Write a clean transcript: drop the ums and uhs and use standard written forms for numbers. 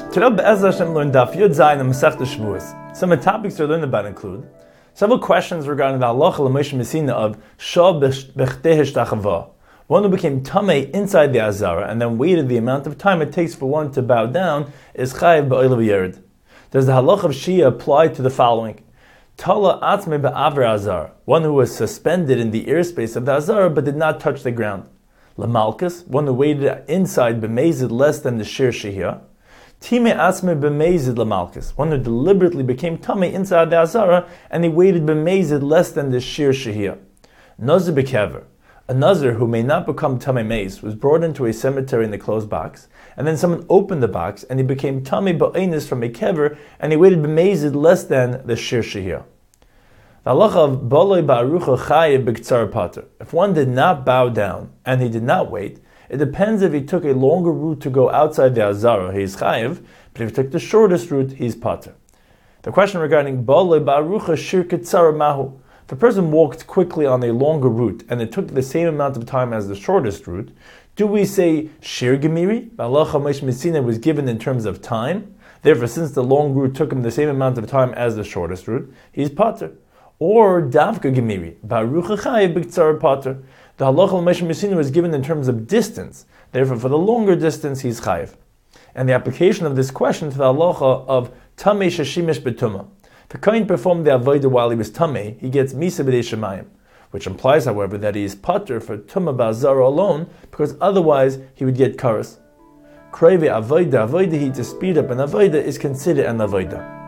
Today, Be'ezras Hashem learned Daf Yud Zayin and Masechta Shavuos. Some of the topics we're learning about include several questions regarding the halacha l'Moshe Messina of Shah B'chteh Hishtachava, one who became tamei inside the Azara and then waited the amount of time it takes for one to bow down is chayiv ba'oil v'yered. Does the halacha of Shia apply to the following? Tala atzme ba'aver Azar, one who was suspended in the airspace of the Azara but did not touch the ground. Lamalkus, one who waited inside b'mezid less than the shir shehiyah. Time asme b'mezid lamalkus, one who deliberately became tamei inside the Azara and he waited b'mezid less than the shir shehiyah. Nazir b'kever, a nazir who may not become tamei meiz, was brought into a cemetery in the closed box, and then someone opened the box and he became tamei ba'enis from a kever and he waited b'mezid less than the shir shehiyah. The halacha of baloi ba'arucha chayiv b'ktsar pater. If one did not bow down and he did not wait, it depends if he took a longer route to go outside the Azara, he is chayiv, but if he took the shortest route, he is pater. The question regarding baloi ba'arucha shir ktsar mahu. If a person walked quickly on a longer route and it took the same amount of time as the shortest route, do we say shir gemiri? The halacha Moshe Messina was given in terms of time. Therefore, since the long route took him the same amount of time as the shortest route, he is pater. Or davka gemiri, ba'arucha chayiv b'ktsar pater. The halacha Moshe Messina was given in terms of distance. Therefore, for the longer distance, he's chayiv. And the application of this question to the halacha of tamei sheshimish betuma. If a kohen performed the avodah while he was tamei, he gets misa b'dei shemayim, which implies, however, that he is pater for tumah ba'azara alone, because otherwise he would get karas. Kreve avodah, to speed up an avodah is considered an avodah.